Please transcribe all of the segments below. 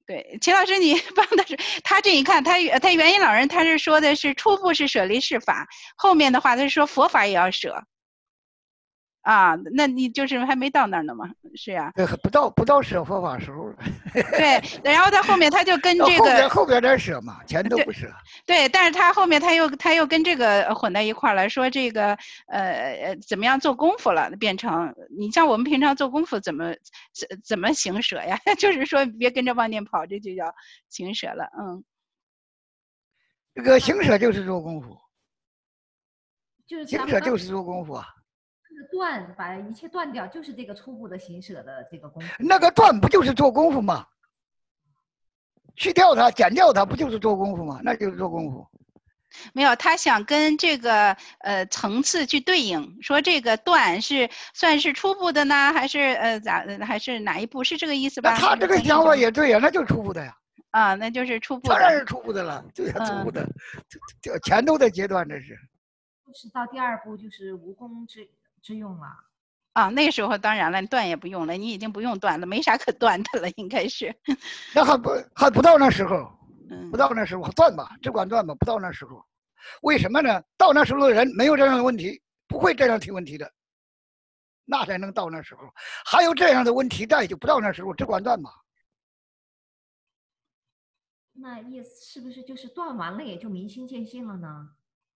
对，秦老师，你帮的是他这一看，他元音老人他是说的是初步是舍离事法，后面的话他是说佛法也要舍啊，那你就是还没到那儿呢嘛，是呀、 对，不到舍佛法时候了。 对，然后他后面他就跟这个后边点舍嘛，前头不舍。 对，但是他后面他又跟这个混在一块儿了，说这个怎么样做功夫了，变成你像我们平常做功夫怎么行舍呀？就是说别跟着妄念跑，这就叫行舍了。嗯， 这个行舍就是做功夫， 就是行舍就是做功夫啊。 断，把一切断掉，就是这个初步的行舍的这个功夫。 那个断不就是做功夫吗？去掉它，减掉它，不就是做功夫吗？那就是做功夫。 没有，他想跟这个层次去对应，说这个断算是初步的呢，还是还是哪一步？是这个意思吧？ 那他这个想法也对呀，那就是初步的呀。 啊，那就是初步的。 当然是初步的了，对呀，初步的，前头的阶段这是。 就是到第二步就是无功之用了。 啊，那时候当然了，断也不用了，你已经不用断了，没啥可断的了，应该是。 那还不到那时候，不到那时候断吧，只管断吧，不到那时候。为什么呢？到那时候的人没有这样的问题，不会这样提问题的，那才能到那时候。还有这样的问题在，就不到那时候，只管断吧。 那意思是不是就是断完了也就明心见性了呢？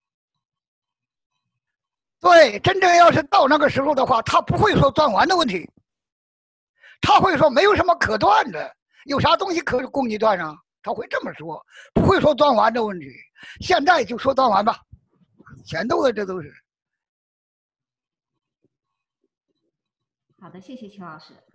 对，真正要是到那个时候的话，他不会说断完的问题，他会说没有什么可断的，有啥东西可供你断啊？他会这么说，不会说断完的问题。现在就说断完吧，前头的这都是。 好的，谢谢秦老师。